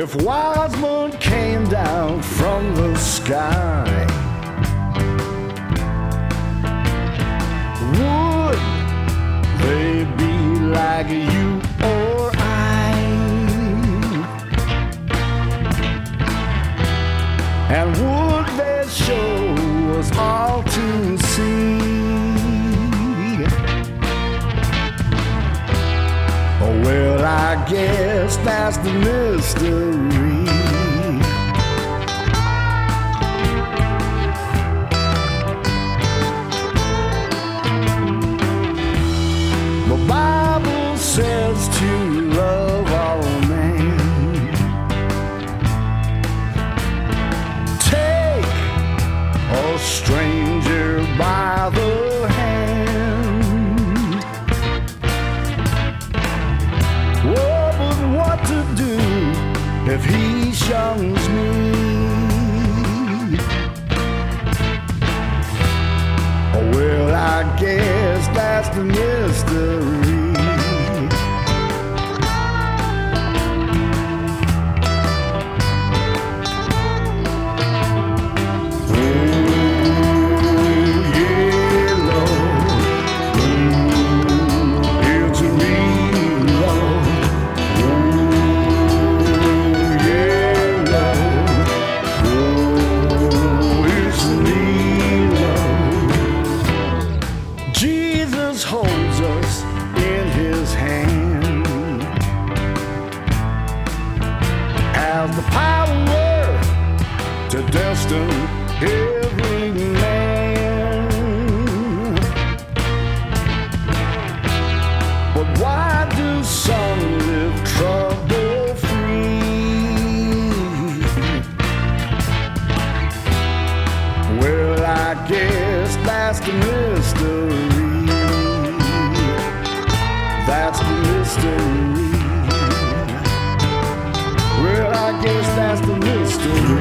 if wise men came down from the sky, would they be like you or I? And would they show us all to see? Well, I guess that's the mystery. The Bible says to love all men. Take a stranger by the hand. Oh, but what to do if he shuns me? Oh, well, I guess that's the mystery. Holds us in his hand, has the power to destine every man. But why do some live trouble free? Well, I guess that's the mystery. That's the mystery. Well, I guess that's the mystery.